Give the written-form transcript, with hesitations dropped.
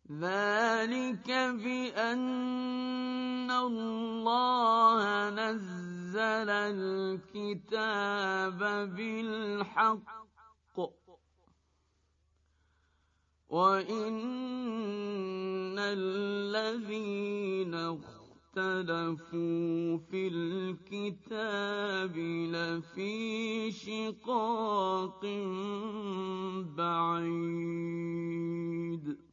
ذلك بأن الله نزل الكتاب بالحق وإن الذين اختلفوا في الكتاب لفي شقاق بعيد